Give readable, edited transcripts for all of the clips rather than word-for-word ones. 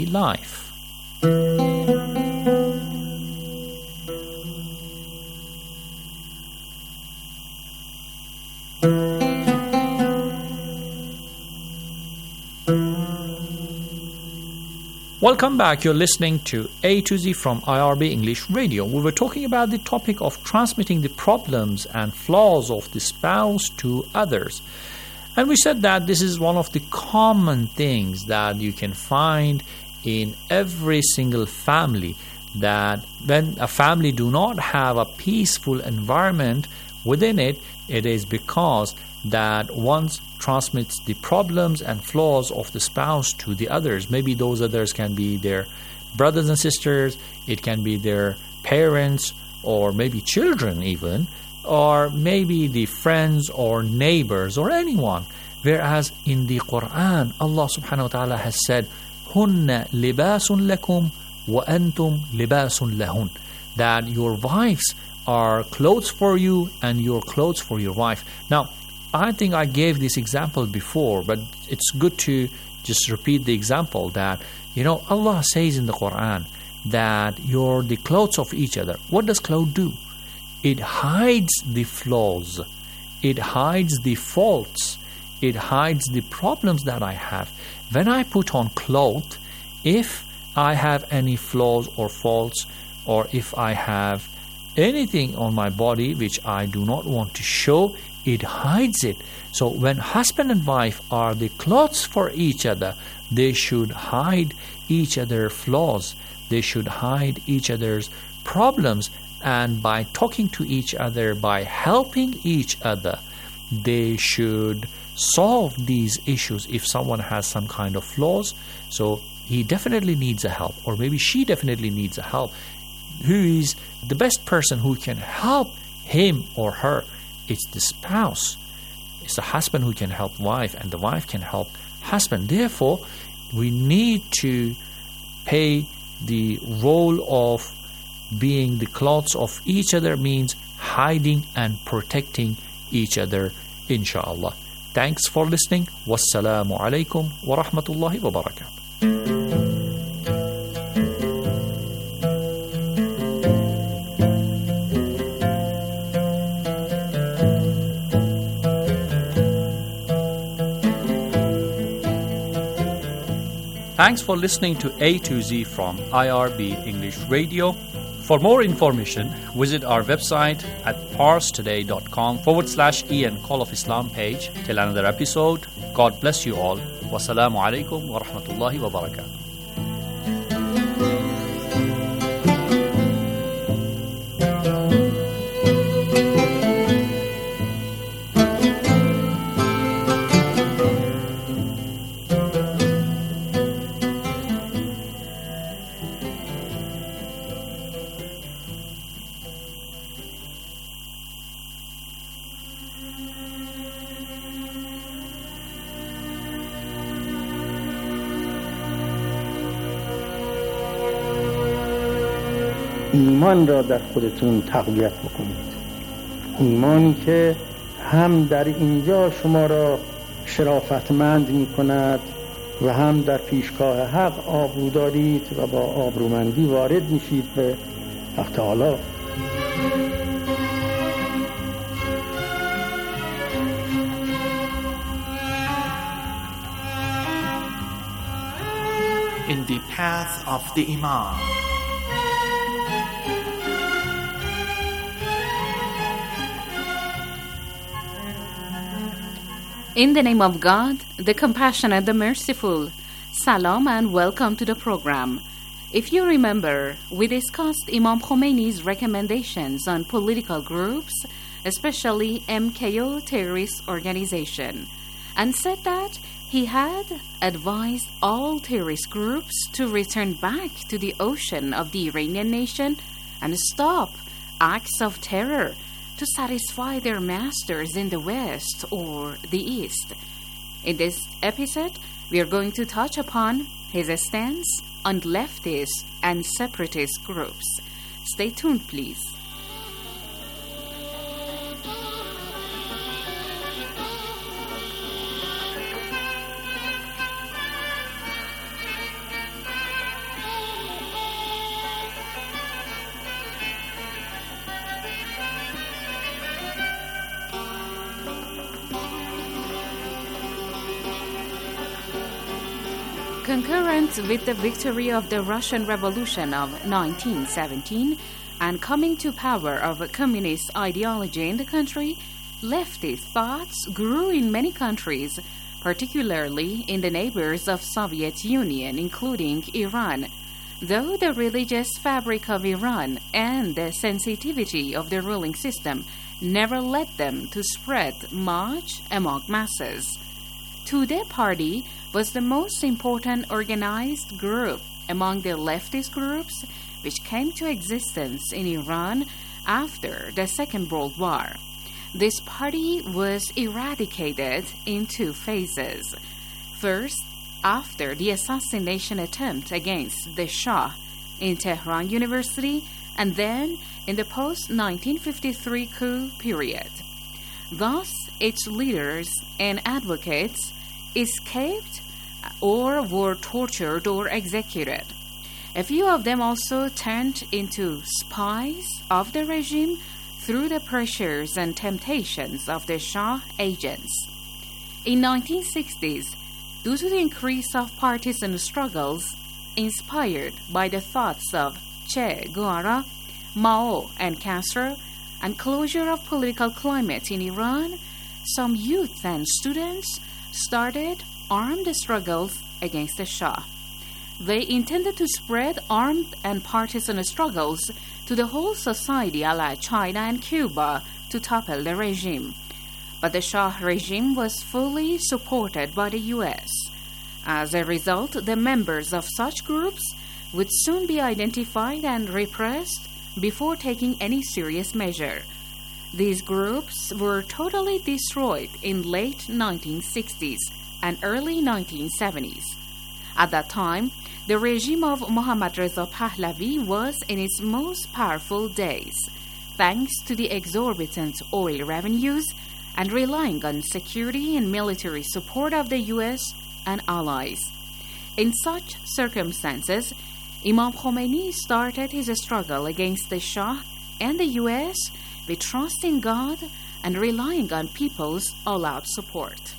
life. Welcome back. You're listening to A to Z from IRB English Radio. We were talking about the topic of transmitting the problems and flaws of the spouse to others. And we said that this is one of the common things that you can find in every single family, that when a family do not have a peaceful environment within it, it is because that one transmits the problems and flaws of the spouse to the others. Maybe those others can be their brothers and sisters, it can be their parents, or maybe children even, or maybe the friends or neighbors or anyone. Whereas in the Quran, Allah subhanahu wa ta'ala has said, Hunna libasun lakum wa antum libasun lahun, that your wives are clothes for you and your clothes for your wife. Now, I think I gave this example before, but it's good to just repeat the example that, Allah says in the Quran that you're the clothes of each other. What does cloth do? It hides the flaws. It hides the faults. It hides the problems that I have. When I put on cloth, if I have any flaws or faults, or if I have anything on my body which I do not want to show, it hides it. So when husband and wife are the clothes for each other, they should hide each other's flaws. They should hide each other's problems. And by talking to each other, by helping each other, they should solve these issues. If someone has some kind of flaws, so he definitely needs a help, or maybe she definitely needs a help. Who is the best person who can help him or her? It's the spouse. It's the husband who can help wife, and the wife can help husband. Therefore, we need to play the role of being the clothes of each other, means hiding and protecting each other, inshallah. Thanks for listening. Wassalamu alaikum wa rahmatullahi wa barakatuh. Thanks for listening to A to Z from IRB English Radio. For more information, visit our website at parstoday.com/EN Call of Islam page. Till another episode, God bless you all. Wassalamu alaikum wa rahmatullahi wa barakatuh. ایمان را در خودتون تقویت بکنید. ایمانی که هم در اینجا شما را شرافتمند می کند و هم در پیشگاه حق آبرو دارید و با آبرومندی وارد میشید به حق تعالی. In the path of the Imam. In the name of God, the compassionate, the merciful, Salam and welcome to the program. If you remember, we discussed Imam Khomeini's recommendations on political groups, especially MKO terrorist organization, and said that he had advised all terrorist groups to return back to the ocean of the Iranian nation and stop acts of terror to satisfy their masters in the West or the East. In this episode, we are going to touch upon his stance on leftist and separatist groups. Stay tuned, please. Concurrent with the victory of the Russian Revolution of 1917 and coming to power of a communist ideology in the country, leftist thoughts grew in many countries, particularly in the neighbors of Soviet Union, including Iran. Though the religious fabric of Iran and the sensitivity of the ruling system never led them to spread much among masses. Tudeh Party was the most important organized group among the leftist groups which came to existence in Iran after the Second World War. This party was eradicated in two phases. First, after the assassination attempt against the Shah in Tehran University, and then in the post-1953 coup period. Thus, its leaders and advocates escaped or were tortured or executed. A few of them also turned into spies of the regime through the pressures and temptations of the Shah agents. In 1960s, due to the increase of partisan struggles inspired by the thoughts of Che Guevara, Mao and Castro, and closure of political climate in Iran, some youth and students started armed struggles against the Shah. They intended to spread armed and partisan struggles to the whole society a la China and Cuba to topple the regime. But the Shah regime was fully supported by the U.S. As a result, the members of such groups would soon be identified and repressed before taking any serious measure. These groups were totally destroyed in late 1960s and early 1970s. At that time, the regime of Mohammad Reza Pahlavi was in its most powerful days, thanks to the exorbitant oil revenues and relying on security and military support of the U.S. and allies. In such circumstances, Imam Khomeini started his struggle against the Shah and the U.S. with trust in God and relying on people's all-out support.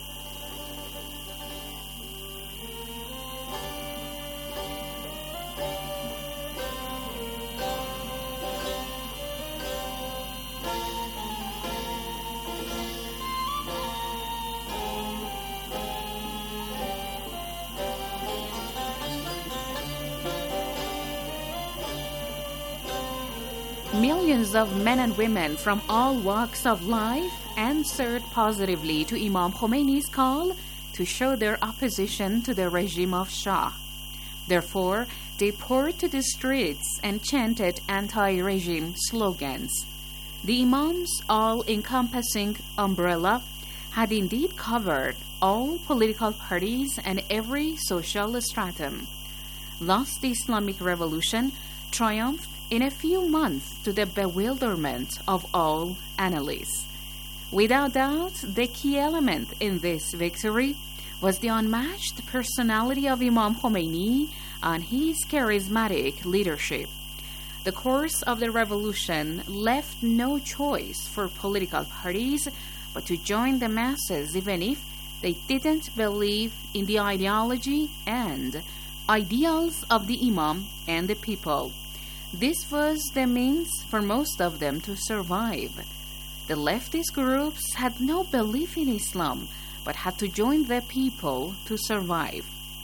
Millions of men and women from all walks of life answered positively to Imam Khomeini's call to show their opposition to the regime of Shah. Therefore, they poured to the streets and chanted anti-regime slogans. The Imam's all-encompassing umbrella had indeed covered all political parties and every social stratum. Thus, the Islamic Revolution triumphed in a few months to the bewilderment of all analysts. Without doubt, the key element in this victory was the unmatched personality of Imam Khomeini and his charismatic leadership. The course of the revolution left no choice for political parties but to join the masses even if they didn't believe in the ideology and ideals of the Imam and the people. This was the means for most of them to survive. The leftist groups had no belief in Islam, but had to join the people to survive.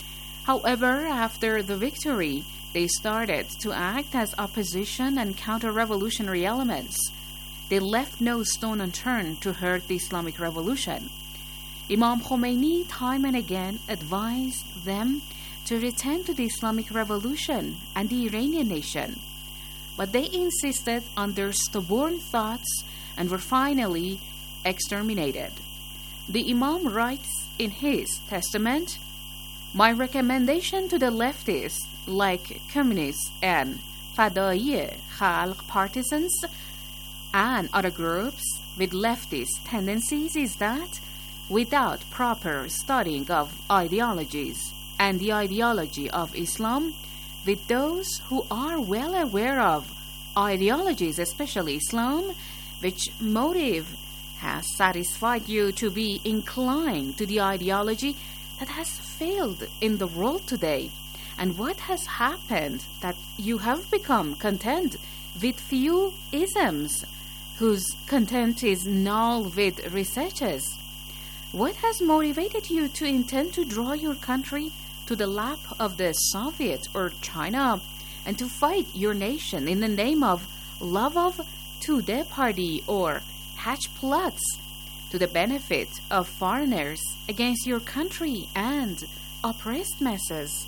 However, after the victory, they started to act as opposition and counter-revolutionary elements. They left no stone unturned to hurt the Islamic Revolution. Imam Khomeini time and again advised them to return to the Islamic Revolution and the Iranian nation. But they insisted on their stubborn thoughts and were finally exterminated. The Imam writes in his testament, "My recommendation to the leftists, like communists and Fadai Khalq partisans and other groups with leftist tendencies is that, without proper studying of ideologies and the ideology of Islam, with those who are well aware of ideologies, especially Islam, which motive has satisfied you to be inclined to the ideology that has failed in the world today? And what has happened that you have become content with few isms, whose content is null with researches? What has motivated you to intend to draw your country to the lap of the Soviet or China and to fight your nation in the name of love of Tudeh party or hatch plots to the benefit of foreigners against your country and oppressed masses?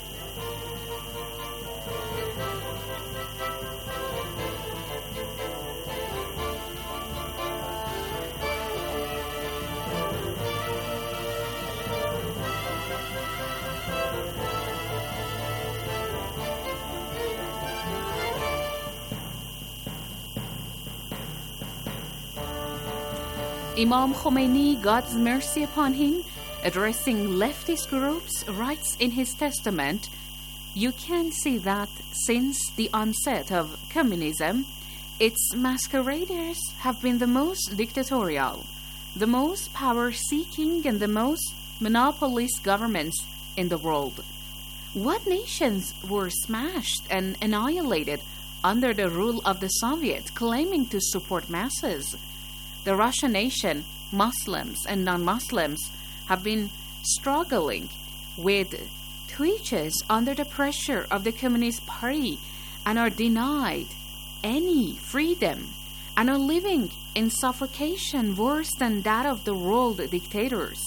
Imam Khomeini, God's mercy upon him, addressing leftist groups, writes in his testament, "You can see that since the onset of communism, its masqueraders have been the most dictatorial, the most power-seeking, and the most monopolist governments in the world. What nations were smashed and annihilated under the rule of the Soviet, claiming to support masses? The Russian nation, Muslims and non-Muslims, have been struggling with twitches under the pressure of the Communist Party and are denied any freedom and are living in suffocation worse than that of the world dictators.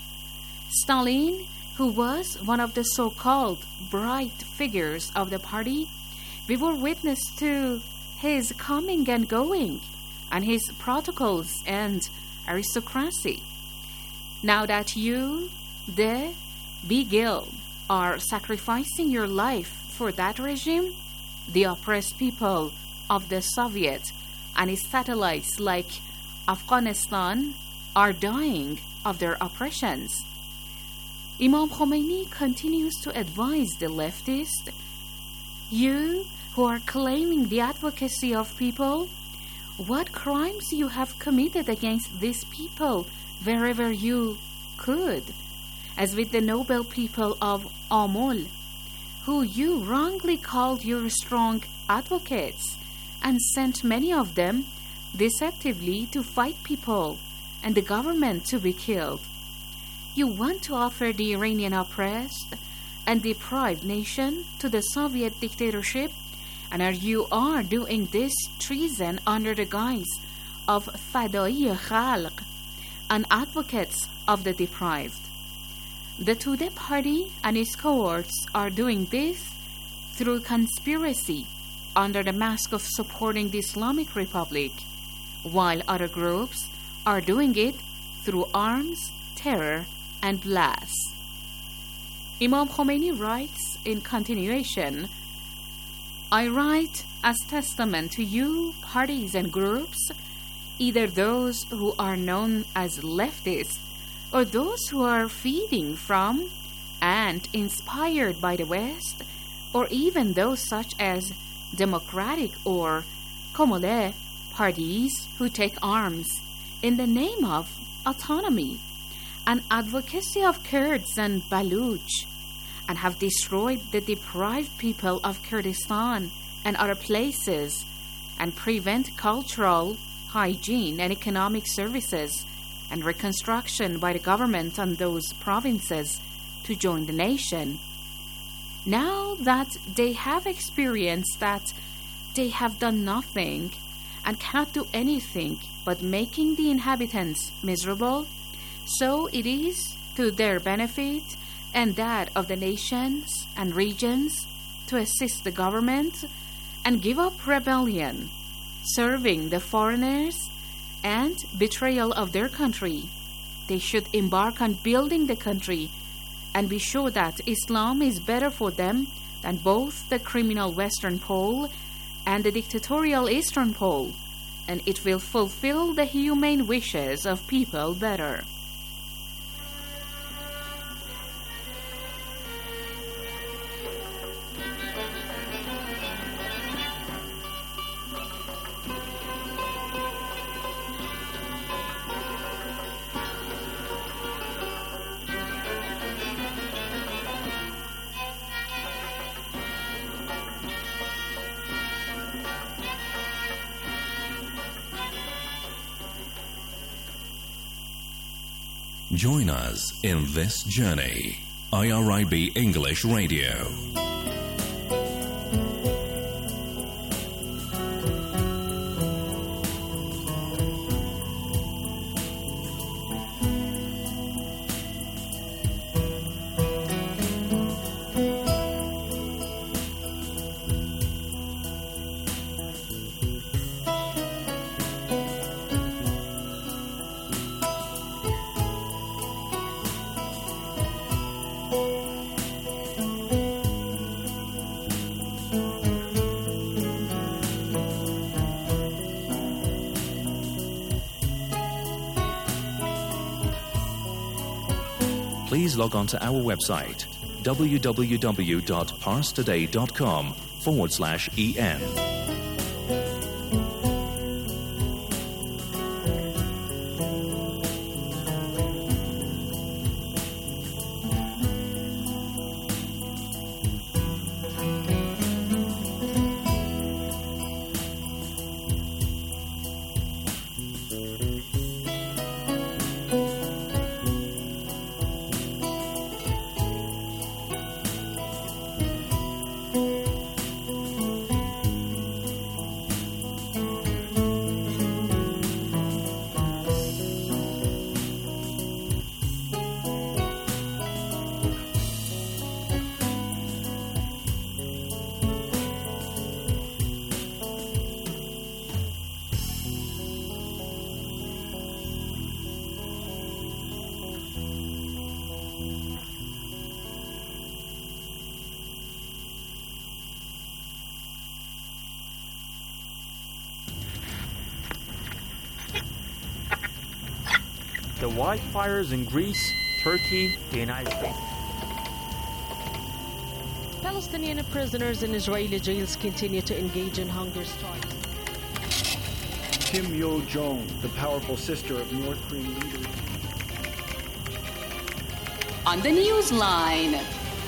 Stalin, who was one of the so-called bright figures of the party, we were witness to his coming and going, and his protocols and aristocracy. Now that you, the Beagle, are sacrificing your life for that regime, the oppressed people of the Soviet and its satellites like Afghanistan are dying of their oppressions." Imam Khomeini continues to advise the leftist, "You who are claiming the advocacy of people, what crimes you have committed against these people wherever you could, as with the noble people of Amol, who you wrongly called your strong advocates and sent many of them deceptively to fight people and the government to be killed. You want to offer the Iranian oppressed and deprived nation to the Soviet dictatorship, and you are doing this treason under the guise of Fadai Khalq and advocates of the deprived. The Tudeh party and its cohorts are doing this through conspiracy under the mask of supporting the Islamic Republic, while other groups are doing it through arms, terror, and blasts." Imam Khomeini writes in continuation, "I write as testament to you, parties and groups, either those who are known as leftists or those who are feeding from and inspired by the West, or even those such as democratic or Komole parties who take arms in the name of autonomy and advocacy of Kurds and Baluch, and have destroyed the deprived people of Kurdistan and other places, and prevent cultural, hygiene, and economic services and reconstruction by the government on those provinces to join the nation. Now that they have experienced that they have done nothing and can't do anything but making the inhabitants miserable, so it is to their benefit and that of the nations and regions to assist the government and give up rebellion, serving the foreigners, and betrayal of their country. They should embark on building the country and be sure that Islam is better for them than both the criminal Western Pole and the dictatorial Eastern Pole, and it will fulfill the humane wishes of people better." Join us in this journey. IRIB English Radio. Please log on to our website www.parstoday.com/en. The wildfires in Greece, Turkey, the United States. Palestinian prisoners in Israeli jails continue to engage in hunger strikes. Kim Yo-jong, the powerful sister of North Korean leader. On the Newsline.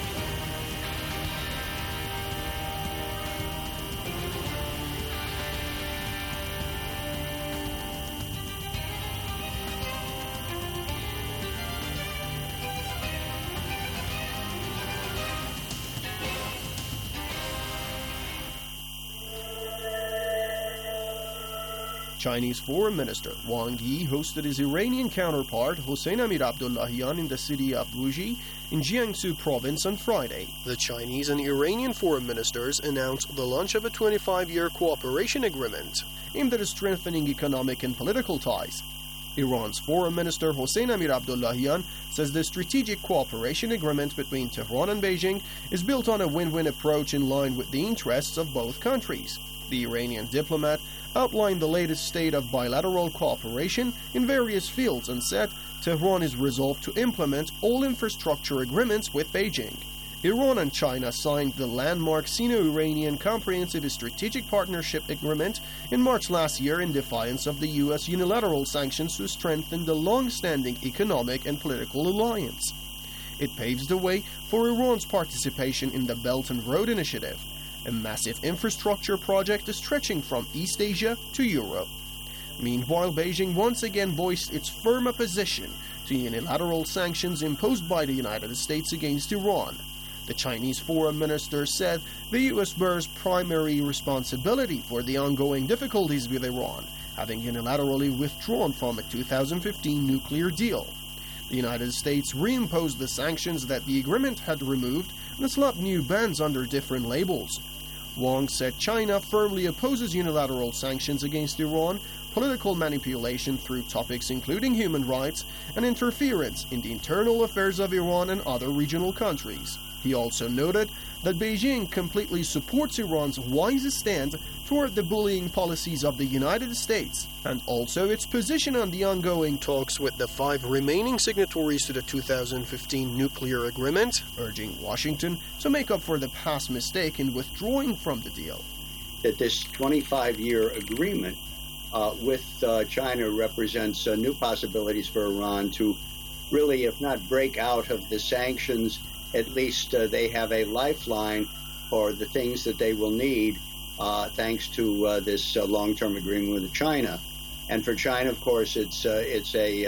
Chinese Foreign Minister Wang Yi hosted his Iranian counterpart Hossein Amir Abdullahian in the city of Wuxi in Jiangsu province on Friday. The Chinese and Iranian foreign ministers announced the launch of a 25-year cooperation agreement aimed at strengthening economic and political ties. Iran's Foreign Minister Hossein Amir Abdullahian says the strategic cooperation agreement between Tehran and Beijing is built on a win-win approach in line with the interests of both countries. The Iranian diplomat outlined the latest state of bilateral cooperation in various fields and said Tehran is resolved to implement all infrastructure agreements with Beijing. Iran and China signed the landmark Sino-Iranian Comprehensive Strategic Partnership Agreement in March last year in defiance of the U.S. unilateral sanctions to strengthen the long-standing economic and political alliance. It paves the way for Iran's participation in the Belt and Road Initiative, a massive infrastructure project stretching from East Asia to Europe. Meanwhile, Beijing once again voiced its firm opposition to unilateral sanctions imposed by the United States against Iran. The Chinese foreign minister said the U.S. bears primary responsibility for the ongoing difficulties with Iran, having unilaterally withdrawn from a 2015 nuclear deal. The United States reimposed the sanctions that the agreement had removed and slapped new bans under different labels. Wang said China firmly opposes unilateral sanctions against Iran, political manipulation through topics including human rights, and interference in the internal affairs of Iran and other regional countries. He also noted that Beijing completely supports Iran's wise stand toward the bullying policies of the United States, and also its position on the ongoing talks with the 5 remaining signatories to the 2015 nuclear agreement, urging Washington to make up for the past mistake in withdrawing from the deal. That this 25-year agreement with China represents new possibilities for Iran to really, if not break out of the sanctions, at least they have a lifeline for the things that they will need thanks to this long-term agreement with China. And for China, of course, it's a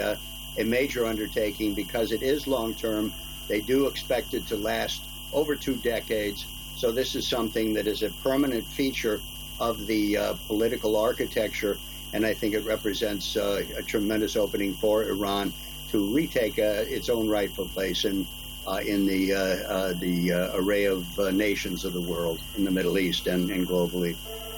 a major undertaking because it is long-term. They do expect it to last over 2 decades. So this is something that is a permanent feature of the political architecture, and I think it represents a tremendous opening for Iran to retake its own rightful place in the array of nations of the world in the Middle East and globally.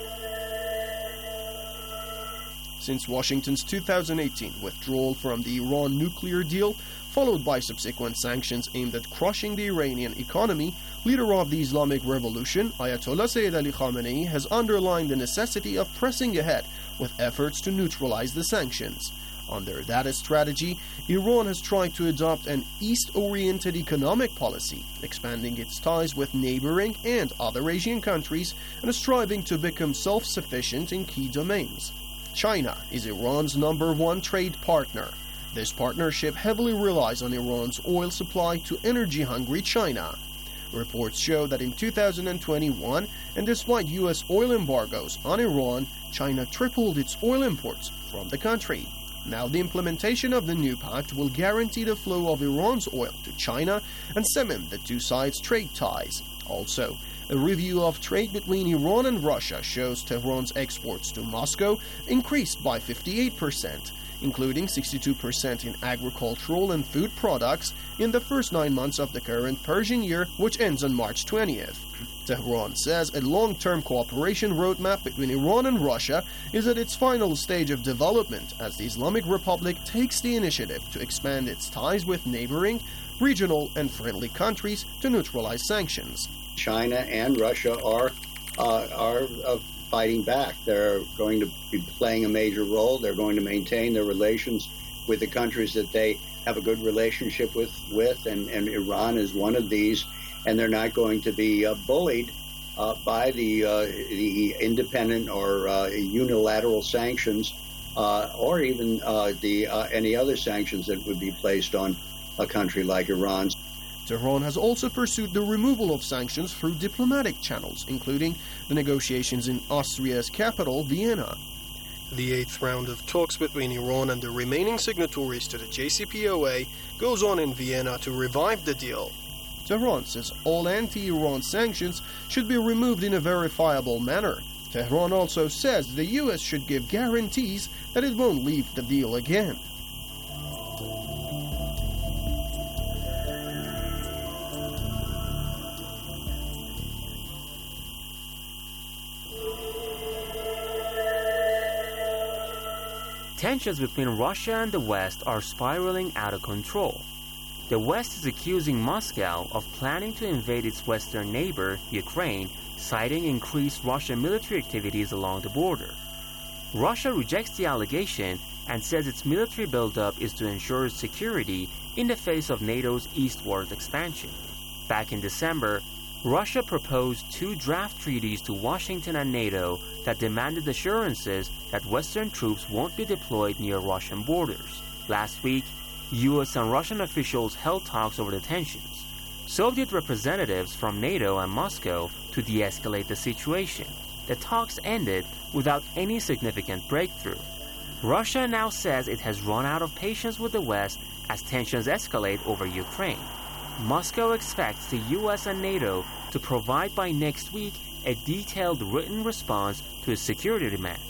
Since Washington's 2018 withdrawal from the Iran nuclear deal, followed by subsequent sanctions aimed at crushing the Iranian economy, leader of the Islamic Revolution, Ayatollah Sayyid Ali Khamenei, has underlined the necessity of pressing ahead with efforts to neutralize the sanctions. Under that strategy, Iran has tried to adopt an East-oriented economic policy, expanding its ties with neighboring and other Asian countries and striving to become self-sufficient in key domains. China is Iran's #1 trade partner. This partnership heavily relies on Iran's oil supply to energy-hungry China. Reports show that in 2021, and despite U.S. oil embargoes on Iran, China tripled its oil imports from the country. Now the implementation of the new pact will guarantee the flow of Iran's oil to China and cement the two sides' trade ties. Also, a review of trade between Iran and Russia shows Tehran's exports to Moscow increased by 58%, including 62% in agricultural and food products in the first 9 months of the current Persian year, which ends on March 20th. Tehran says a long-term cooperation roadmap between Iran and Russia is at its final stage of development as the Islamic Republic takes the initiative to expand its ties with neighboring, regional, and friendly countries to neutralize sanctions. China and Russia are fighting back. They're going to be playing a major role. They're going to maintain their relations with the countries that they have a good relationship with, and Iran is one of these. And they're not going to be bullied by the independent or unilateral sanctions, or even any other sanctions that would be placed on a country like Iran. Tehran has also pursued the removal of sanctions through diplomatic channels, including the negotiations in Austria's capital, Vienna. The 8th round of talks between Iran and the remaining signatories to the JCPOA goes on in Vienna to revive the deal. Tehran says all anti-Iran sanctions should be removed in a verifiable manner. Tehran also says the U.S. should give guarantees that it won't leave the deal again. Tensions between Russia and the West are spiraling out of control. The West is accusing Moscow of planning to invade its western neighbor, Ukraine, citing increased Russian military activities along the border. Russia rejects the allegation and says its military buildup is to ensure security in the face of NATO's eastward expansion. Back in December, Russia proposed 2 draft treaties to Washington and NATO that demanded assurances that Western troops won't be deployed near Russian borders. Last week, U.S. and Russian officials held talks over the tensions. Soviet representatives from NATO and Moscow to de-escalate the situation. The talks ended without any significant breakthrough. Russia now says it has run out of patience with the West as tensions escalate over Ukraine. Moscow expects the U.S. and NATO to provide by next week a detailed written response to its security demands.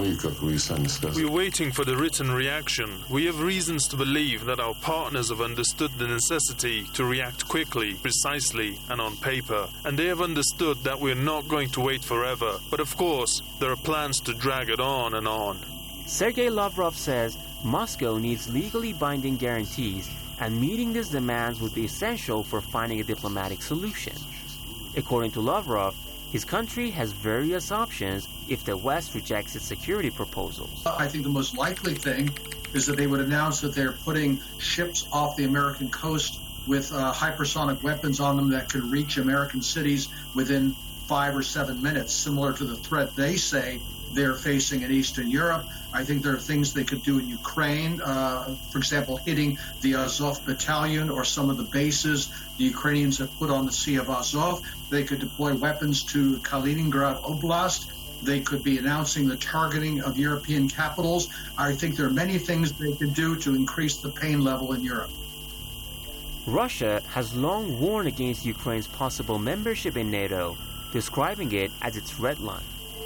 We're waiting for the written reaction. We have reasons to believe that our partners have understood the necessity to react quickly, precisely, and on paper. And they have understood that we're not going to wait forever. But of course, there are plans to drag it on and on. Sergei Lavrov says Moscow needs legally binding guarantees, and meeting these demands would be essential for finding a diplomatic solution. According to Lavrov, his country has various options if the West rejects its security proposals. I think the most likely thing is that they would announce that they're putting ships off the American coast with hypersonic weapons on them that could reach American cities within 5 or 7 minutes, similar to the threat they say they're facing in Eastern Europe. I think there are things they could do in Ukraine, for example, hitting the Azov battalion or some of the bases the Ukrainians have put on the Sea of Azov. They could deploy weapons to Kaliningrad Oblast. They could be announcing the targeting of European capitals. I think there are many things they could do to increase the pain level in Europe. Russia has long warned against Ukraine's possible membership in NATO, describing it as its red line.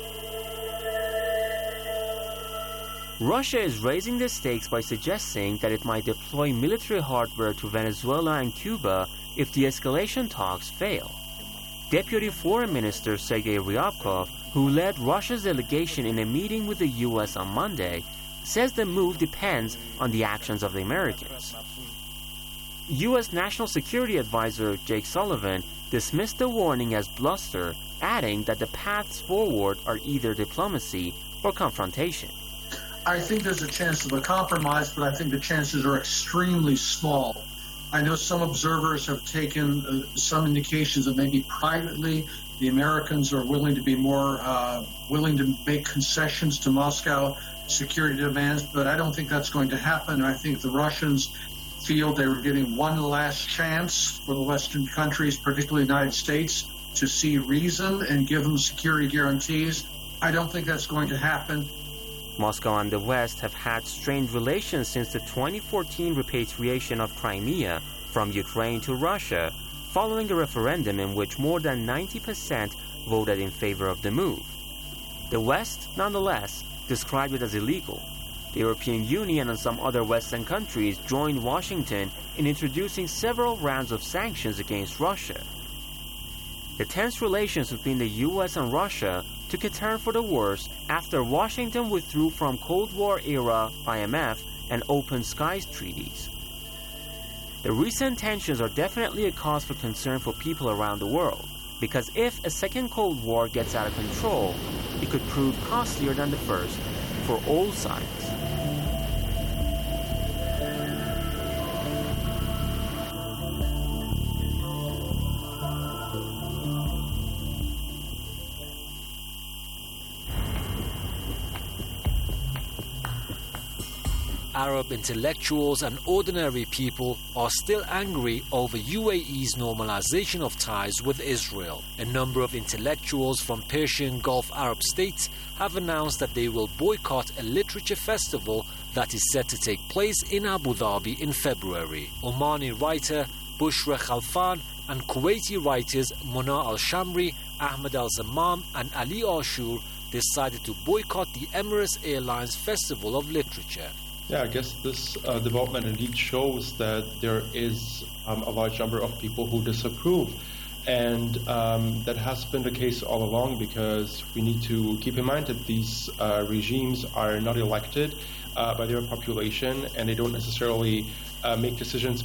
Russia is raising the stakes by suggesting that it might deploy military hardware to Venezuela and Cuba if the escalation talks fail. Deputy Foreign Minister Sergei Ryabkov, who led Russia's delegation in a meeting with the U.S. on Monday, says the move depends on the actions of the Americans. U.S. National Security Advisor Jake Sullivan dismissed the warning as bluster, adding that the paths forward are either diplomacy or confrontation. I think there's a chance of a compromise, but I think the chances are extremely small. I know some observers have taken some indications that maybe privately the Americans are willing to be more willing to make concessions to Moscow security demands, but I don't think that's going to happen. I think the Russians feel they were getting one last chance for the Western countries, particularly the United States, to see reason and give them security guarantees. I don't think that's going to happen. Moscow and the West have had strained relations since the 2014 repatriation of Crimea from Ukraine to Russia, following a referendum in which more than 90% voted in favor of the move. The West, nonetheless, described it as illegal. The European Union and some other Western countries joined Washington in introducing several rounds of sanctions against Russia. The tense relations between the U.S. and Russia took a turn for the worse after Washington withdrew from Cold War-era IMF and Open Skies treaties. The recent tensions are definitely a cause for concern for people around the world, because if a second Cold War gets out of control, it could prove costlier than the first for all sides. Arab intellectuals and ordinary people are still angry over UAE's normalization of ties with Israel. A number of intellectuals from Persian Gulf Arab states have announced that they will boycott a literature festival that is set to take place in Abu Dhabi in February. Omani writer Bushra Khalfan and Kuwaiti writers Mona Al-Shamri, Ahmed Al-Zamam and Ali Ashur decided to boycott the Emirates Airlines Festival of Literature. Yeah, I guess this development indeed shows that there is a large number of people who disapprove. And that has been the case all along, because we need to keep in mind that these regimes are not elected by their population, and they don't necessarily make decisions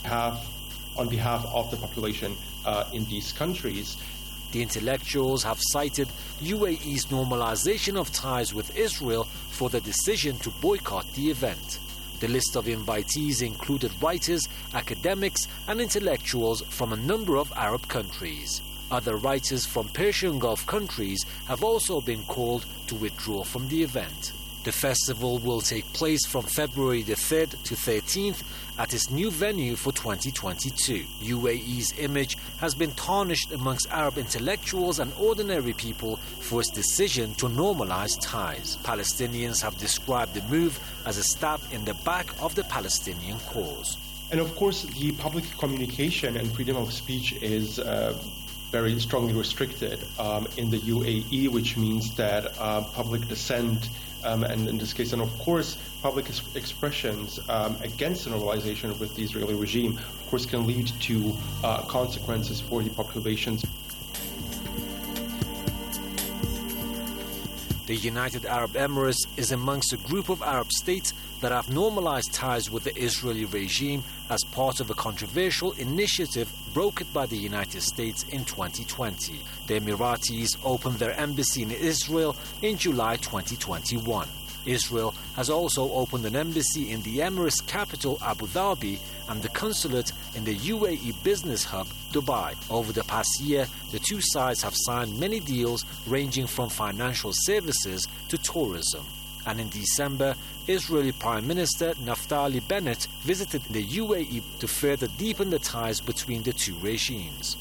on behalf of the population in these countries. The intellectuals have cited UAE's normalization of ties with Israel for the decision to boycott the event. The list of invitees included writers, academics, and intellectuals from a number of Arab countries. Other writers from Persian Gulf countries have also been called to withdraw from the event. The festival will take place from February the 3rd to 13th at its new venue for 2022. UAE's image has been tarnished amongst Arab intellectuals and ordinary people for its decision to normalize ties. Palestinians have described the move as a stab in the back of the Palestinian cause. And of course, the public communication and freedom of speech is very strongly restricted in the UAE, which means that public dissent and in this case, and of course, public expressions against the normalization with the Israeli regime, of course, can lead to consequences for the populations. The United Arab Emirates is amongst a group of Arab states that have normalized ties with the Israeli regime as part of a controversial initiative brokered by the United States in 2020. The Emiratis opened their embassy in Israel in July 2021. Israel has also opened an embassy in the Emirates capital Abu Dhabi and the consulate in the UAE business hub Dubai. Over the past year, the two sides have signed many deals ranging from financial services to tourism. And in December, Israeli Prime Minister Naftali Bennett visited the UAE to further deepen the ties between the two regimes.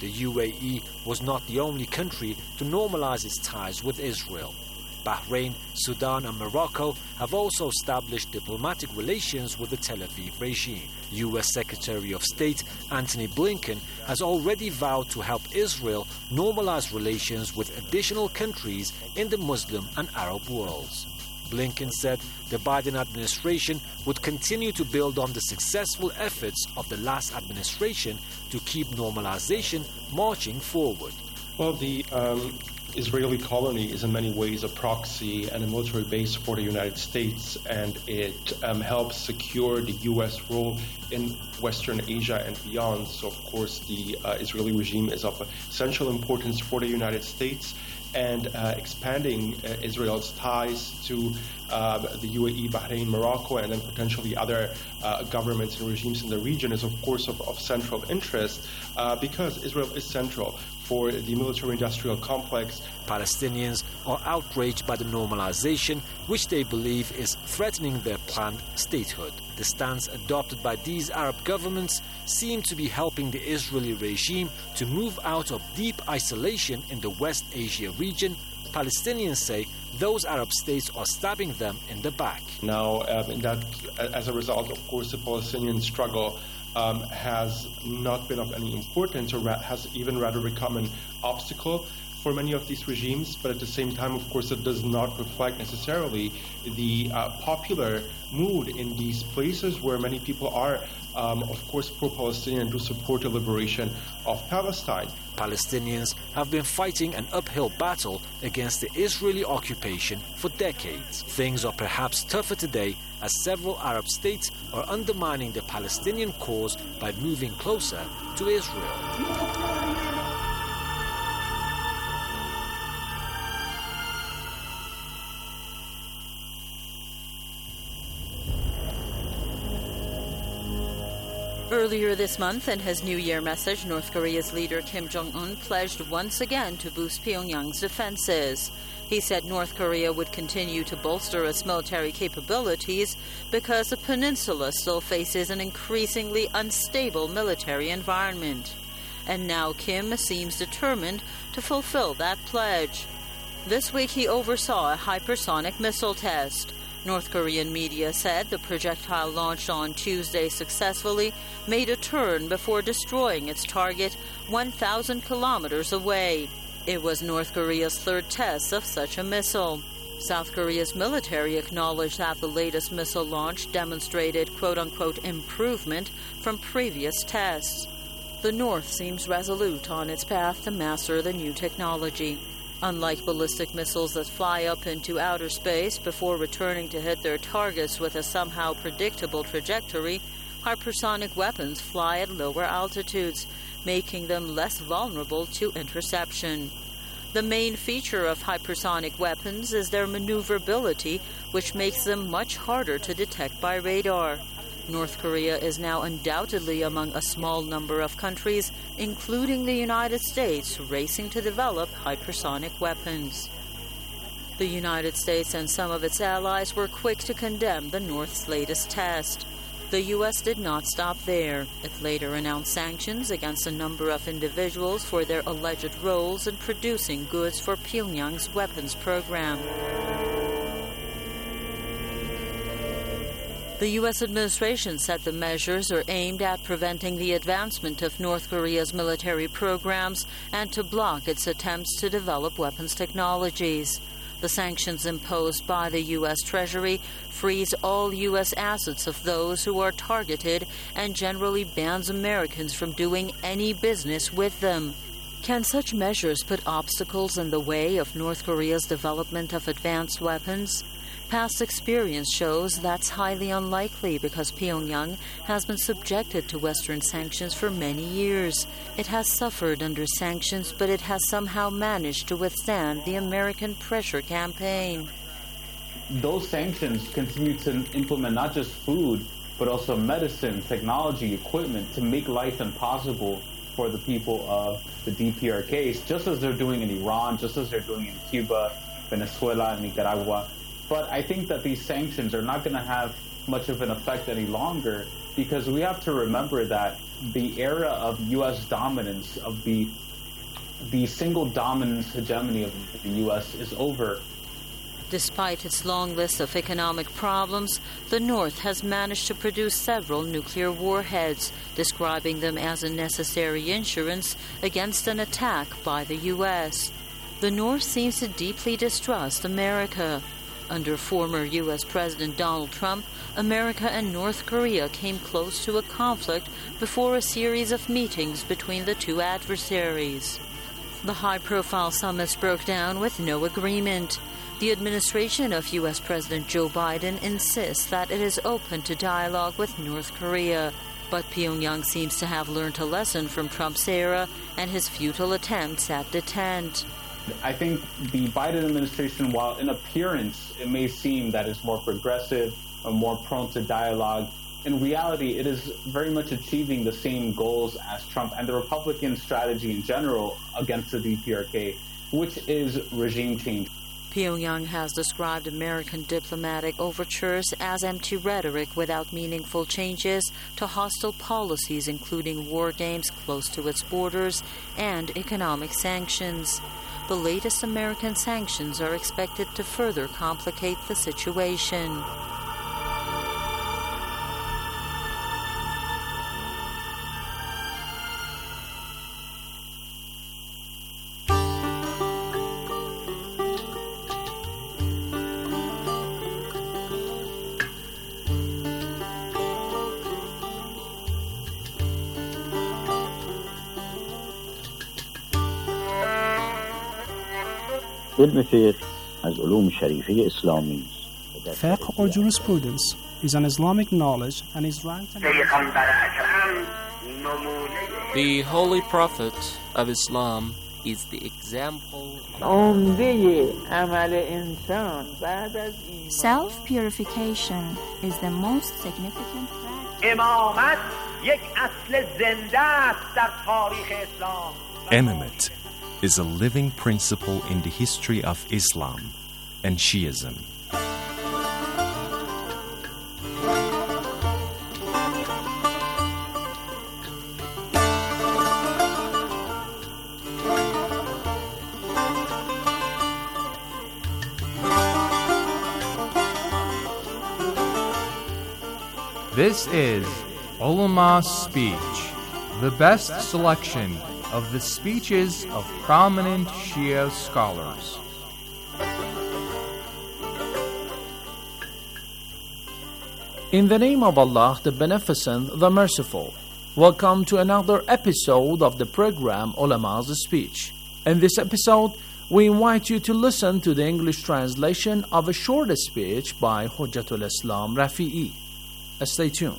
The UAE was not the only country to normalize its ties with Israel. Bahrain, Sudan and Morocco have also established diplomatic relations with the Tel Aviv regime. U.S. Secretary of State Antony Blinken has already vowed to help Israel normalize relations with additional countries in the Muslim and Arab worlds. Blinken said the Biden administration would continue to build on the successful efforts of the last administration to keep normalization marching forward. Well, the Israeli colony is in many ways a proxy and a military base for the United States, and it helps secure the U.S. role in Western Asia and beyond. So, of course, the Israeli regime is of essential importance for the United States, and expanding Israel's ties to the UAE, Bahrain, Morocco, and then potentially other governments and regimes in the region is, of course, of central interest because Israel is central for the military-industrial complex. Palestinians are outraged by the normalization, which they believe is threatening their planned statehood. The stance adopted by these Arab governments seem to be helping the Israeli regime to move out of deep isolation in the West Asia region. Palestinians say those Arab states are stabbing them in the back. Now, as a result, of course, the Palestinian struggle has not been of any importance, or has even rather become an obstacle for many of these regimes. But at the same time, of course, it does not reflect necessarily the popular mood in these places where many people are, of course, pro-Palestinian and do support the liberation of Palestine. Palestinians have been fighting an uphill battle against the Israeli occupation for decades. Things are perhaps tougher today as several Arab states are undermining the Palestinian cause by moving closer to Israel. Earlier this month, in his New Year message, North Korea's leader Kim Jong-un pledged once again to boost Pyongyang's defenses. He said North Korea would continue to bolster its military capabilities because the peninsula still faces an increasingly unstable military environment. And now Kim seems determined to fulfill that pledge. This week he oversaw a hypersonic missile test. North Korean media said the projectile launched on Tuesday successfully made a turn before destroying its target 1,000 kilometers away. It was North Korea's third test of such a missile. South Korea's military acknowledged that the latest missile launch demonstrated quote-unquote improvement from previous tests. The North seems resolute on its path to master the new technology. Unlike ballistic missiles that fly up into outer space before returning to hit their targets with a somehow predictable trajectory, hypersonic weapons fly at lower altitudes, making them less vulnerable to interception. The main feature of hypersonic weapons is their maneuverability, which makes them much harder to detect by radar. North Korea is now undoubtedly among a small number of countries, including the United States, racing to develop hypersonic weapons. The United States and some of its allies were quick to condemn the North's latest test. The U.S. did not stop there. It later announced sanctions against a number of individuals for their alleged roles in producing goods for Pyongyang's weapons program. The U.S. administration said the measures are aimed at preventing the advancement of North Korea's military programs and to block its attempts to develop weapons technologies. The sanctions imposed by the U.S. Treasury freeze all U.S. assets of those who are targeted and generally bans Americans from doing any business with them. Can such measures put obstacles in the way of North Korea's development of advanced weapons? Past experience shows that's highly unlikely because Pyongyang has been subjected to Western sanctions for many years. It has suffered under sanctions, but it has somehow managed to withstand the American pressure campaign. Those sanctions continue to implement not just food, but also medicine, technology, equipment to make life impossible for the people of the DPRKs, just as they're doing in Iran, just as they're doing in Cuba, Venezuela, and Nicaragua. But I think that these sanctions are not going to have much of an effect any longer, because we have to remember that the era of U.S. dominance, of the single dominance hegemony of the U.S. is over. Despite its long list of economic problems, the North has managed to produce several nuclear warheads, describing them as a necessary insurance against an attack by the U.S. The North seems to deeply distrust America. Under former U.S. President Donald Trump, America and North Korea came close to a conflict before a series of meetings between the two adversaries. The high-profile summits broke down with no agreement. The administration of U.S. President Joe Biden insists that it is open to dialogue with North Korea, but Pyongyang seems to have learned a lesson from Trump's era and his futile attempts at detente. I think the Biden administration, while in appearance it may seem that it's more progressive or more prone to dialogue, in reality it is very much achieving the same goals as Trump and the Republican strategy in general against the DPRK, which is regime change. Pyongyang has described American diplomatic overtures as empty rhetoric without meaningful changes to hostile policies, including war games close to its borders and economic sanctions. The latest American sanctions are expected to further complicate the situation. Fiqh or jurisprudence is an Islamic knowledge and is ranked. The Holy Prophet of Islam is the example. Self-purification is the most significant Imamate is a living principle in the history of Islam and Shiism. This is Ulama's Speech, the best selection of the speeches of prominent Shia scholars. In the name of Allah, the Beneficent, the Merciful, welcome to another episode of the program Ulama's Speech. In this episode, we invite you to listen to the English translation of a short speech by Hujjatul Islam Rafi'i. Stay tuned.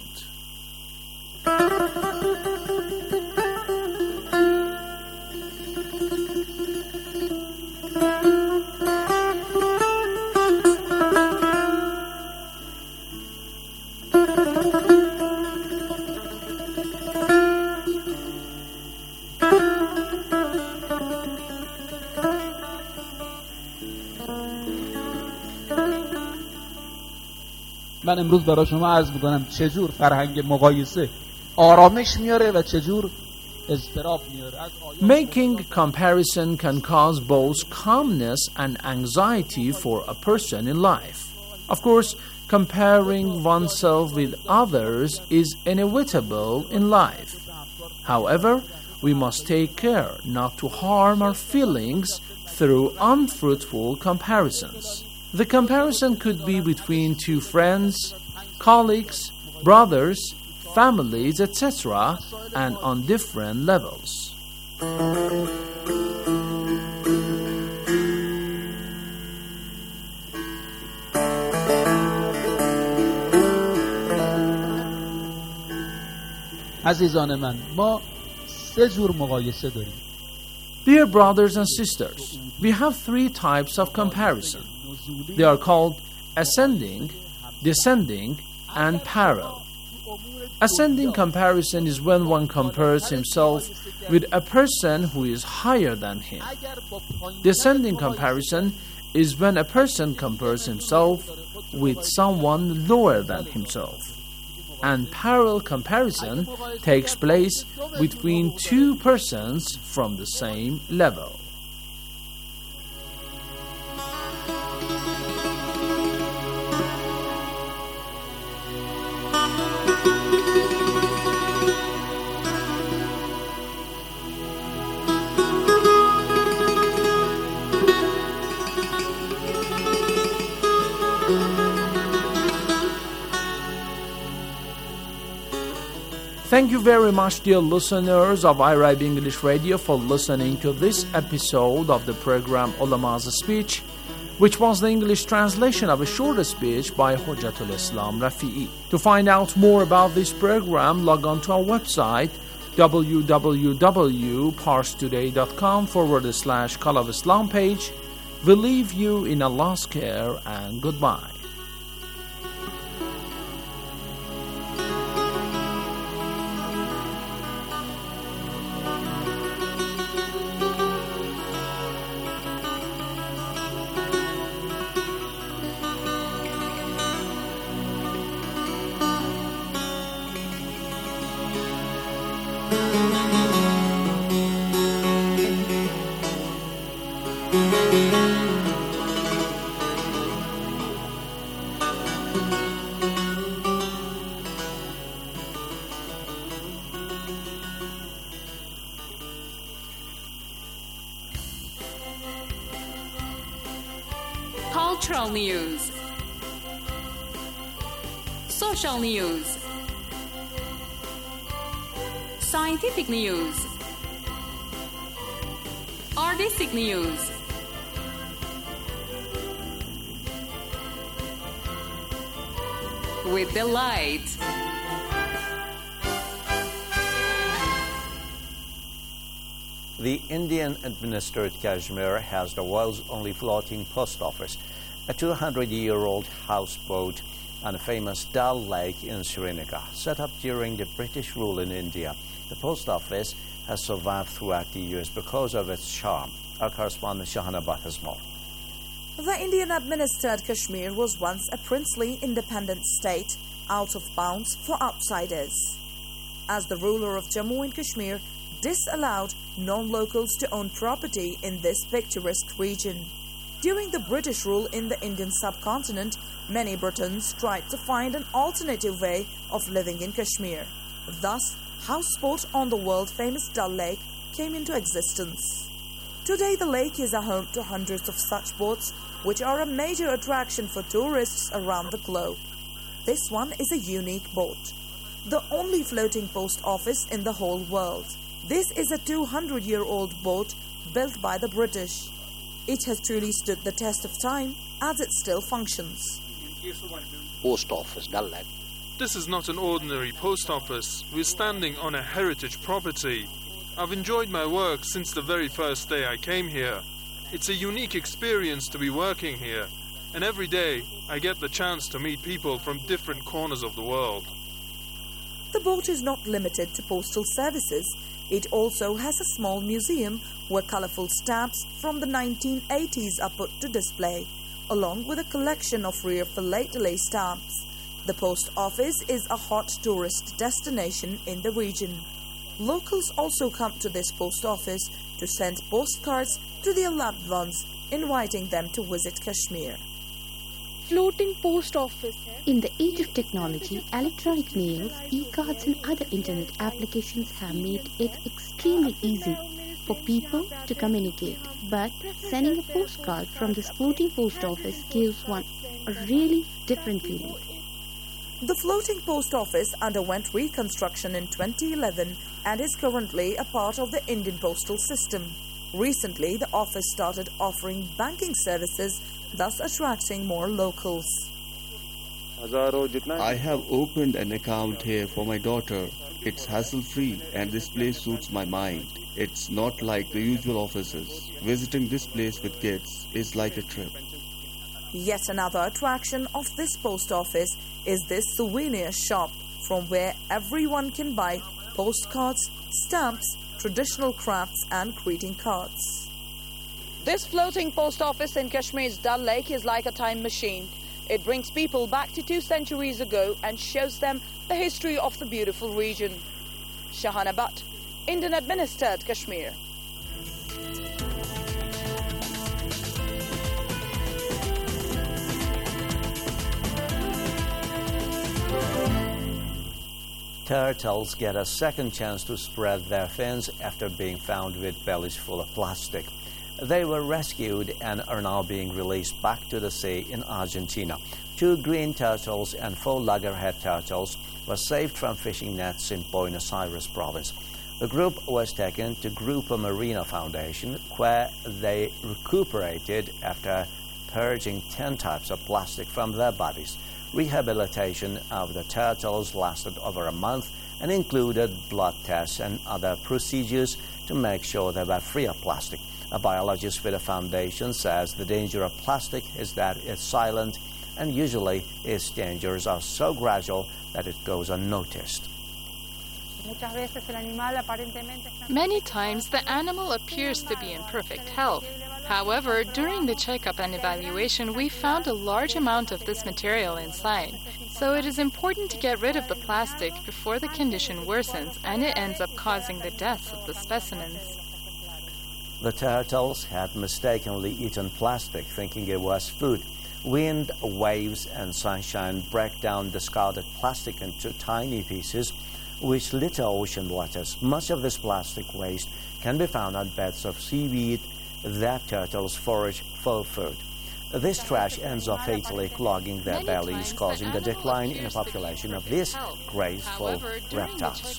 من امروز برای شما عرض میکنم چجور فرهنگ مقایسه آرامش میاره و چجور اضطراب میاره. Making comparison can cause both calmness and anxiety for a person in life. Of course, comparing oneself with others is inevitable in life. However, we must take care not to harm our feelings through unfruitful comparisons. The comparison could be between two friends, colleagues, brothers, families, etc., and on different levels. عزیزان من، ما سه جور مقایسه داریم. Dear brothers and sisters, we have three types of comparison. They are called ascending, descending, and parallel. Ascending comparison is when one compares himself with a person who is higher than him. Descending comparison is when a person compares himself with someone lower than himself. And parallel comparison takes place between two persons from the same level. Thank you very much, dear listeners of IRIB English Radio, for listening to this episode of the program Ulama's Speech, which was the English translation of a short speech by Hujjatul Islam Rafi'i. To find out more about this program, log on to our website www.parstoday.com/Call of Islam page. We leave you in Allah's care and goodbye. Cultural news, social news, scientific news, artistic news, with delight. The Indian-administered Kashmir has the world's only floating post office, a 200-year-old houseboat on a famous Dal Lake in Srinagar, set up during the British rule in India. The post office has survived throughout the years because of its charm. Our correspondent Shahana Bhatt has more. The Indian-administered Kashmir was once a princely independent state, out of bounds for outsiders. As the ruler of Jammu and Kashmir disallowed non-locals to own property in this picturesque region. During the British rule in the Indian subcontinent, many Britons tried to find an alternative way of living in Kashmir. Thus, houseboat on the world-famous Dal Lake came into existence. Today, the lake is a home to hundreds of such boats, which are a major attraction for tourists around the globe. This one is a unique boat, the only floating post office in the whole world. This is a 200-year-old boat built by the British. It has truly stood the test of time as it still functions. Post office, Dal Lake. This is not an ordinary post office. We're standing on a heritage property. I've enjoyed my work since the very first day I came here. It's a unique experience to be working here, and every day I get the chance to meet people from different corners of the world. The boat is not limited to postal services. It also has a small museum where colorful stamps from the 1980s are put to display, along with a collection of rare philately stamps. The post office is a hot tourist destination in the region. Locals also come to this post office to send postcards to their loved ones, inviting them to visit Kashmir. Floating post office. In the age of technology, electronic mails, e-cards and other internet applications have made it extremely easy for people to communicate. But sending a postcard from this floating post office gives one a really different feeling. The floating post office underwent reconstruction in 2011 and is currently a part of the Indian postal system. Recently, the office started offering banking services, thus attracting more locals. I have opened an account here for my daughter. It's hassle-free and this place suits my mind. It's not like the usual offices. Visiting this place with kids is like a trip. Yet another attraction of this post office is this souvenir shop, from where everyone can buy postcards, stamps, traditional crafts and greeting cards. This floating post office in Kashmir's Dal Lake is like a time machine. It brings people back to 2 centuries ago and shows them the history of the beautiful region. Shahana Butt, Indian-administered Kashmir. Turtles get a second chance to spread their fins after being found with bellies full of plastic. They were rescued and are now being released back to the sea in Argentina. 2 green turtles and 4 loggerhead turtles were saved from fishing nets in Buenos Aires province. The group was taken to Grupo Marina Foundation, where they recuperated after purging 10 types of plastic from their bodies. Rehabilitation of the turtles lasted over a month and included blood tests and other procedures to make sure they were free of plastic. A biologist with the foundation says the danger of plastic is that it's silent and usually its dangers are so gradual that it goes unnoticed. Many times the animal appears to be in perfect health. However, during the checkup and evaluation, we found a large amount of this material inside. So it is important to get rid of the plastic before the condition worsens and it ends up causing the deaths of the specimens. The turtles had mistakenly eaten plastic, thinking it was food. Wind, waves, and sunshine break down discarded plastic into tiny pieces, which litter ocean waters. Much of this plastic waste can be found on beds of seaweed that turtles forage for food. This trash ends up fatally clogging their bellies, causing a decline in the population of these graceful reptiles.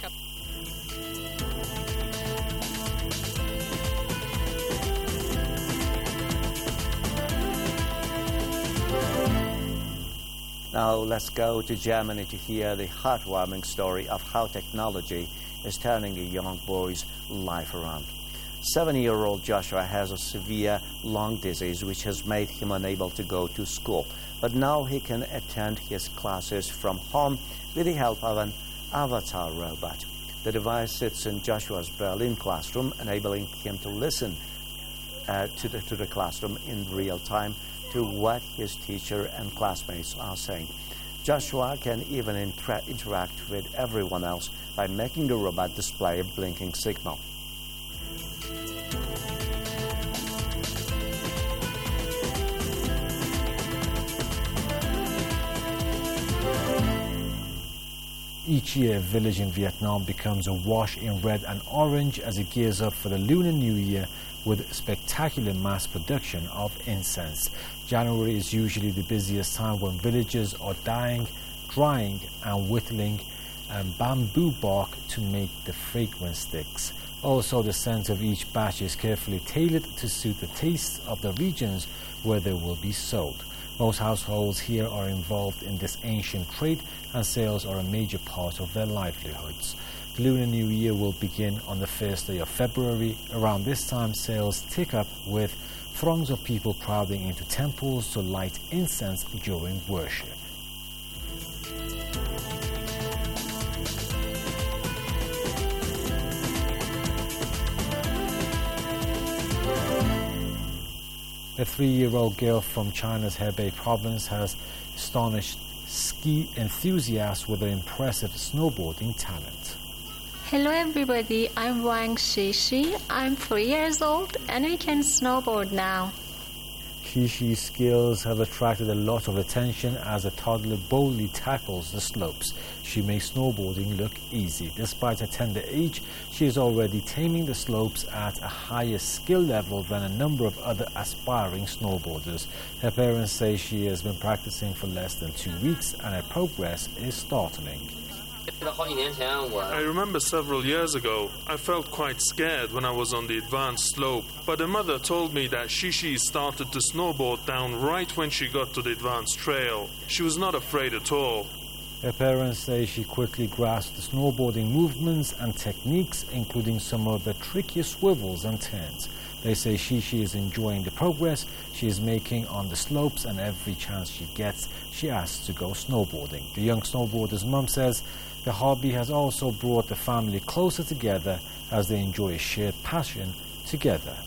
Now let's go to Germany to hear the heartwarming story of how technology is turning a young boy's life around. 7-year-old Joshua has a severe lung disease which has made him unable to go to school. But now he can attend his classes from home with the help of an avatar robot. The device sits in Joshua's Berlin classroom, enabling him to listen to the classroom in real time to what his teacher and classmates are saying. Joshua can even interact with everyone else by making the robot display a blinking signal. Each year, a village in Vietnam becomes awash in red and orange as it gears up for the Lunar New Year with spectacular mass production of incense. January is usually the busiest time when villagers are dyeing, drying and whittling bamboo bark to make the fragrance sticks. Also, the scent of each batch is carefully tailored to suit the tastes of the regions where they will be sold. Most households here are involved in this ancient trade, and sales are a major part of their livelihoods. The Lunar New Year will begin on the first day of February. Around this time, sales tick up with throngs of people crowding into temples to light incense during worship. A 3-year-old girl from China's Hebei province has astonished ski enthusiasts with her impressive snowboarding talent. Hello everybody, I'm Wang Shishi. I'm 3 years old and I can snowboard now. Shishi's skills have attracted a lot of attention as a toddler boldly tackles the slopes. She makes snowboarding look easy. Despite her tender age, she is already taming the slopes at a higher skill level than a number of other aspiring snowboarders. Her parents say she has been practicing for less than 2 weeks and her progress is startling. I remember several years ago, I felt quite scared when I was on the advanced slope, but her mother told me that Shishi started to snowboard down right when she got to the advanced trail. She was not afraid at all. Her parents say she quickly grasped the snowboarding movements and techniques, including some of the trickier swivels and turns. They say Shishi is enjoying the progress she is making on the slopes, and every chance she gets, she asks to go snowboarding. The young snowboarder's mum says the hobby has also brought the family closer together as they enjoy a shared passion together.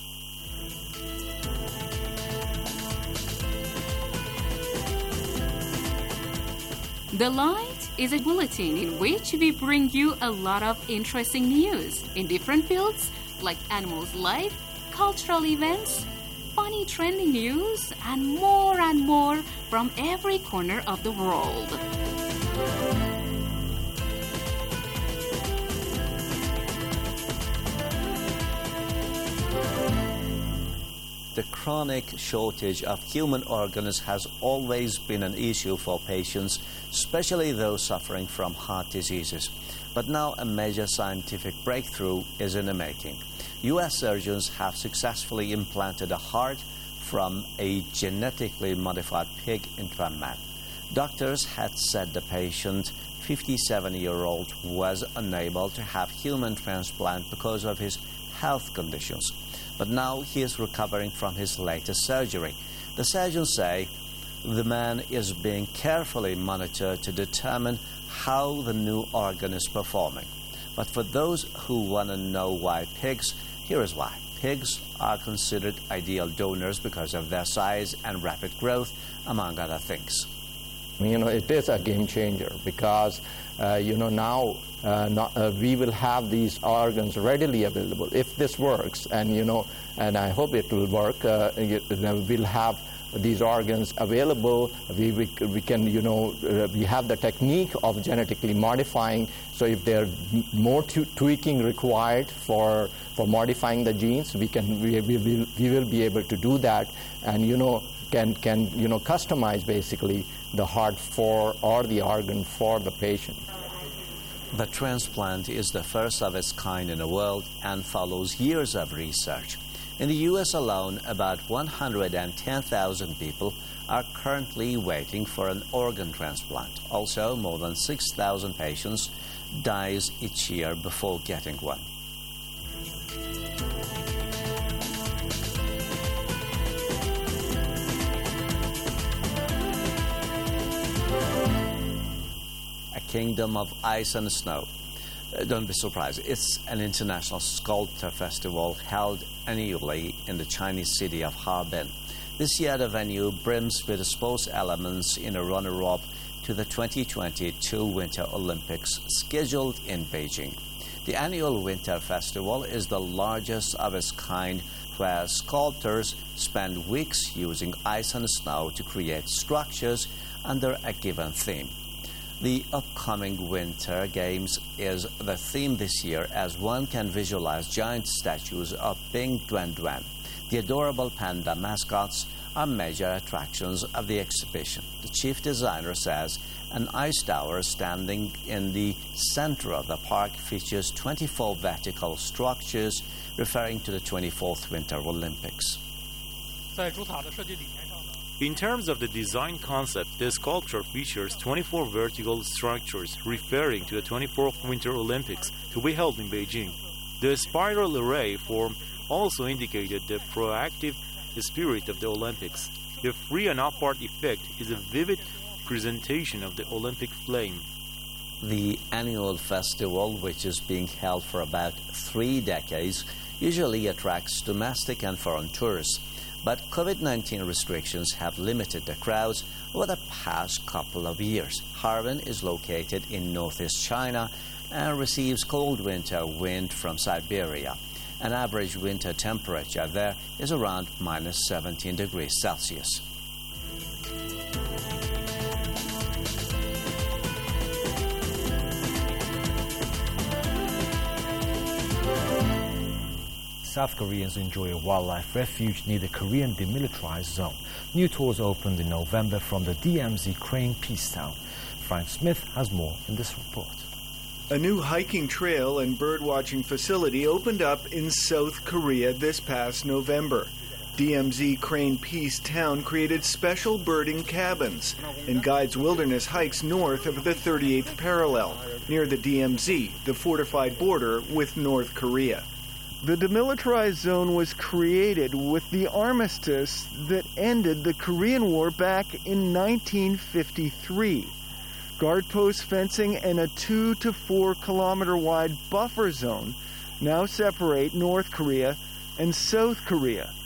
The Light is a bulletin in which we bring you a lot of interesting news in different fields like animals' life, cultural events, funny trending news, and more from every corner of the world. The chronic shortage of human organs has always been an issue for patients, especially those suffering from heart diseases. But now a major scientific breakthrough is in the making. U.S. surgeons have successfully implanted a heart from a genetically modified pig into a man. Doctors had said the patient, 57-year-old, was unable to have human transplant because of his health conditions. But now he is recovering from his latest surgery. The surgeons say the man is being carefully monitored to determine how the new organ is performing. But for those who want to know why pigs, here is why. Pigs are considered ideal donors because of their size and rapid growth, among other things. It is a game changer because, now we will have these organs readily available. If this works, and I hope it will work, we'll have these organs available. We can, we have the technique of genetically modifying. So if there are more tweaking required for modifying the genes, we will be able to do that, and can customize basically the heart or the organ for the patient. The transplant is the first of its kind in the world and follows years of research. In the U.S. alone, about 110,000 people are currently waiting for an organ transplant. Also, more than 6,000 patients die each year before getting one. Kingdom of Ice and Snow. Don't be surprised. It's an international sculpture festival held annually in the Chinese city of Harbin. This year, the venue brims with sports elements in a runner-up to the 2022 Winter Olympics scheduled in Beijing. The annual Winter Festival is the largest of its kind, where sculptors spend weeks using ice and snow to create structures under a given theme. The upcoming Winter Games is the theme this year, as one can visualize giant statues of Bing Duan Duan. The adorable panda mascots are major attractions of the exhibition. The chief designer says an ice tower standing in the center of the park features 24 vertical structures, referring to the 24th Winter Olympics. In terms of the design concept, the sculpture features 24 vertical structures referring to the 24th Winter Olympics to be held in Beijing. The spiral array form also indicated the proactive spirit of the Olympics. The free and apart effect is a vivid presentation of the Olympic flame. The annual festival, which is being held for about 3 decades, usually attracts domestic and foreign tourists. But COVID-19 restrictions have limited the crowds over the past couple of years. Harbin is located in northeast China and receives cold winter wind from Siberia. An average winter temperature there is around minus 17 degrees Celsius. South Koreans enjoy a wildlife refuge near the Korean demilitarized zone. New tours opened in November from the DMZ Crane Peacetown. Frank Smith has more in this report. A new hiking trail and birdwatching facility opened up in South Korea this past November. DMZ Crane Peacetown created special birding cabins and guides wilderness hikes north of the 38th parallel, near the DMZ, the fortified border with North Korea. The demilitarized zone was created with the armistice that ended the Korean War back in 1953. Guard post fencing and a 2 to 4 kilometer wide buffer zone now separate North Korea and South Korea.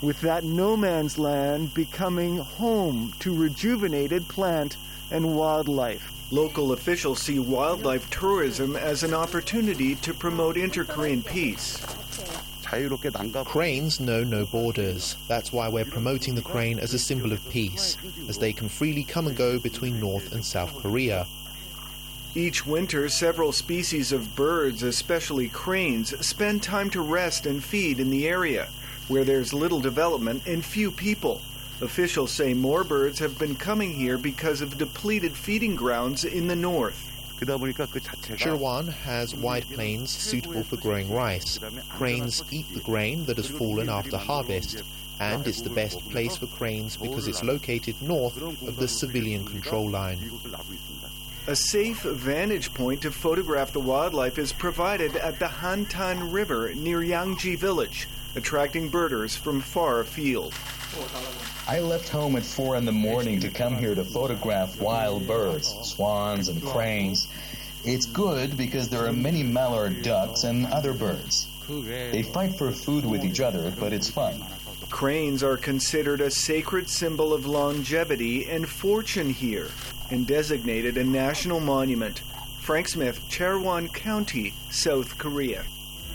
with that no man's land becoming home to rejuvenated plant and wildlife. Local officials see wildlife tourism as an opportunity to promote inter-Korean peace. Cranes know no borders. That's why we're promoting the crane as a symbol of peace, as they can freely come and go between North and South Korea. Each winter, several species of birds, especially cranes, spend time to rest and feed in the area, where there's little development and few people. Officials say more birds have been coming here because of depleted feeding grounds in the north. Chirwan has wide plains suitable for growing rice. Cranes eat the grain that has fallen after harvest, and it's the best place for cranes because it's located north of the civilian control line. A safe vantage point to photograph the wildlife is provided at the Hantan River near Yangji village, attracting birders from far afield. I left home at 4 in the morning to come here to photograph wild birds, swans and cranes. It's good because there are many mallard ducks and other birds. They fight for food with each other, but it's fun. Cranes are considered a sacred symbol of longevity and fortune here, and designated a national monument. Frank Smith, Chaerwon County, South Korea.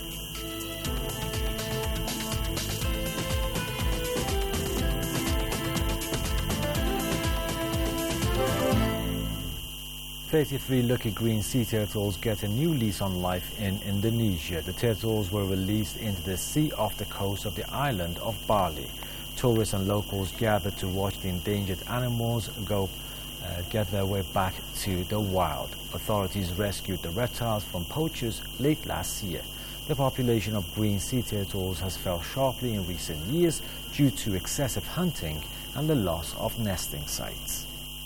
"33 lucky green sea turtles get a new lease on life in Indonesia. The turtles were released into the sea off the coast of the island of Bali. Tourists and locals gathered to watch the endangered animals get their way back to the wild. Authorities rescued the reptiles from poachers late last year. The population of green sea turtles has fell sharply in recent years due to excessive hunting and the loss of nesting sites.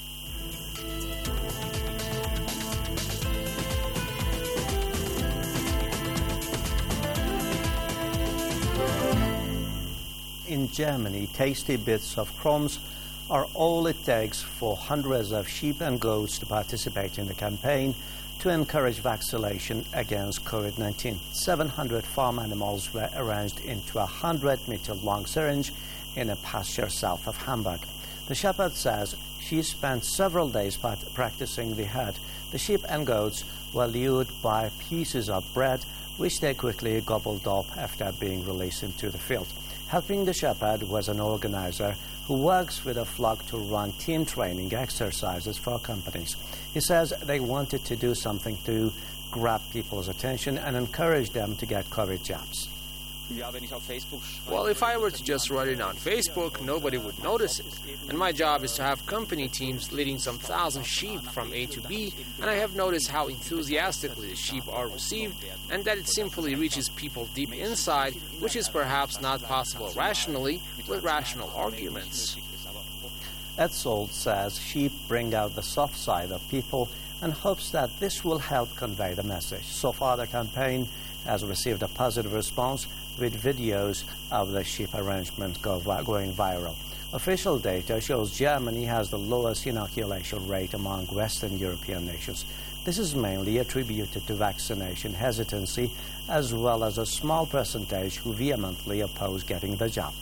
In Germany, tasty bits of crumbs are all it takes for hundreds of sheep and goats to participate in the campaign to encourage vaccination against COVID-19. 700 farm animals were arranged into a 100-meter-long syringe in a pasture south of Hamburg. The shepherd says she spent several days practicing the herd. The sheep and goats were lured by pieces of bread, which they quickly gobbled up after being released into the field. Helping the shepherd was an organizer who works with a flock to run team training exercises for companies. He says they wanted to do something to grab people's attention and encourage them to get COVID jabs. Well, if I were to just write it on Facebook, nobody would notice it. And my job is to have company teams leading some thousand sheep from A to B, and I have noticed how enthusiastically the sheep are received, and that it simply reaches people deep inside, which is perhaps not possible rationally with rational arguments. Etzold says sheep bring out the soft side of people and hopes that this will help convey the message. So far, the campaign has received a positive response, with videos of the sheep arrangements going viral. Official data shows Germany has the lowest inoculation rate among Western European nations. This is mainly attributed to vaccination hesitancy, as well as a small percentage who vehemently oppose getting the jab.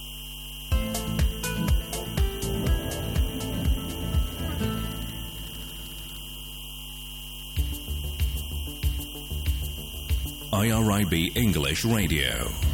IRIB English Radio.